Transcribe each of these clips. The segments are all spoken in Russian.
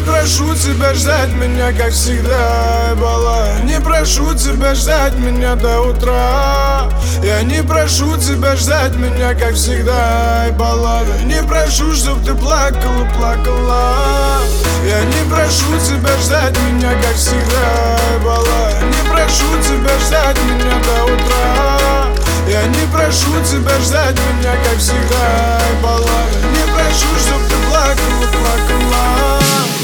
прошу тебя ждать меня, как всегда, бала. Не прошу тебя ждать меня до утра. Я не прошу тебя ждать меня, как всегда, баллада. Не прошу, чтоб ты плакала, плакала. Я не прошу тебя ждать меня, как всегда, бала. Не прошу тебя ждать меня до утра. Я не прошу тебя ждать меня, как всегда, баллада. Не прошу, чтоб ты плакала, плакала.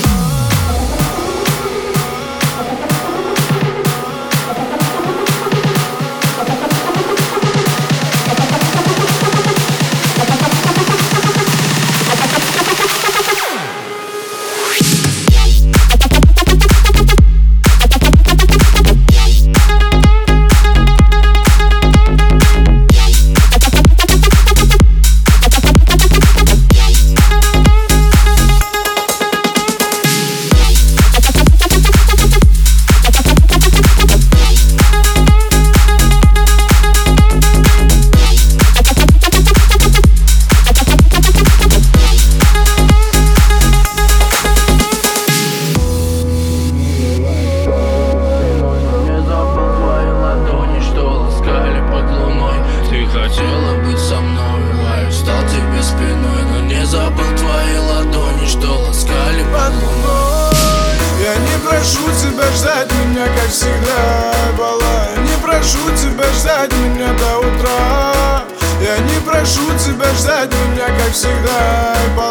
Хотела быть со мной, а стал тебе спиной, но не забыл твои ладони, что ласкали под луной. Я не прошу тебя ждать меня, как всегда, бала. Не прошу тебя ждать меня до утра. Я не прошу тебя ждать меня, как всегда, бала.